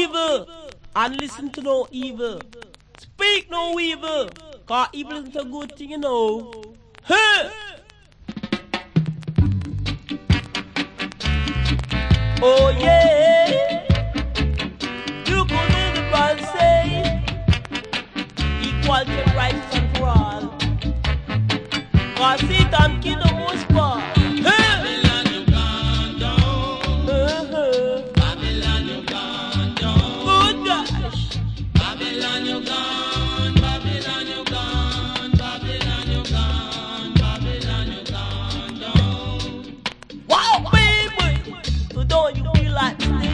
evil and listen to no evil. Speak no evil, cause evil isn't a good thing, you know. Hey! Oh yeah!